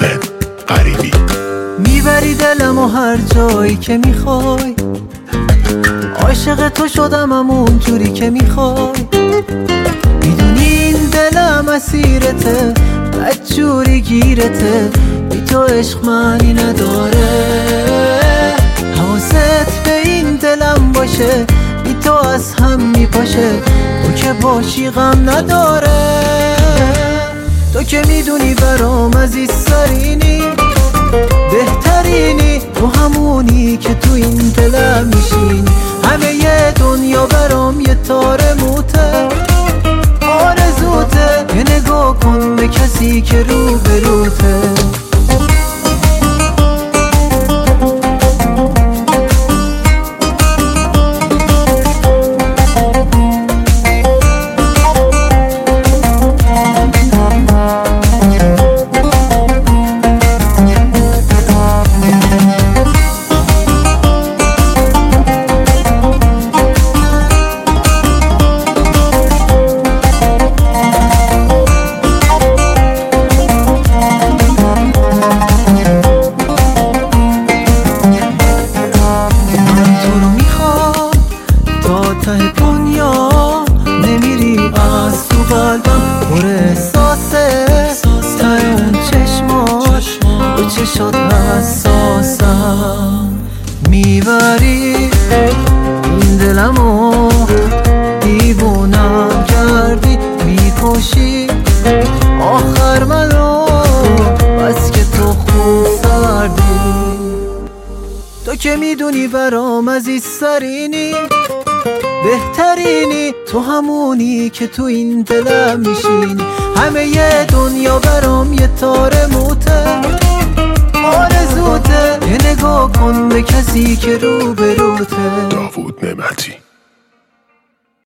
محسن غریبی. میبری دلم و هر جایی که میخوای، عاشق تو شدم همون جوری که میخوای. میدونی این دلم اسیرته، بدجوری گیرته، بی تو عشق معنی نداره. حواست به این دلم باشه، بی تو از هم میپاشه، تو که باشی غم نداره. تو که میدونی برام عزیزترینی، بهترینی، تو همونی که تو این دلم میشین. همه ی دنیا برام یه تار موته، آرزوته یه نگاه کن به کسی که رو بروته. ته دنیا نمیری از تو قلبم، پر احساسه ته اون چشمات، به چشات حساسم. میبری این دلمو، دیوونم کردی، میکشی آخر منو، بس که تو خوب سردی. تو که میدونی برام عزیزترینی، بهترینی، تو همونی که تو این دلم میشین. همه ی دنیا برام یه تار موته، آرزوته یه نگاه کن به کسی که رو بروته. داوود نعمتی.